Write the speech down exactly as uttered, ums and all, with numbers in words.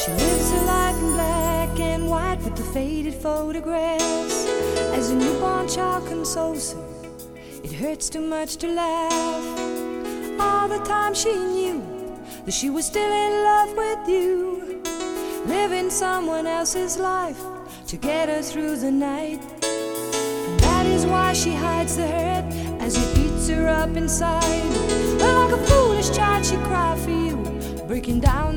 She lives her life in black and white with the faded photographs. As a newborn child consoles her, it hurts too much to laugh. All the time she knew that she was still in love with you, living someone else's life to get her through the night. And that is why she hides the hurt as it eats her up inside. Like a foolish child she cried for you, breaking down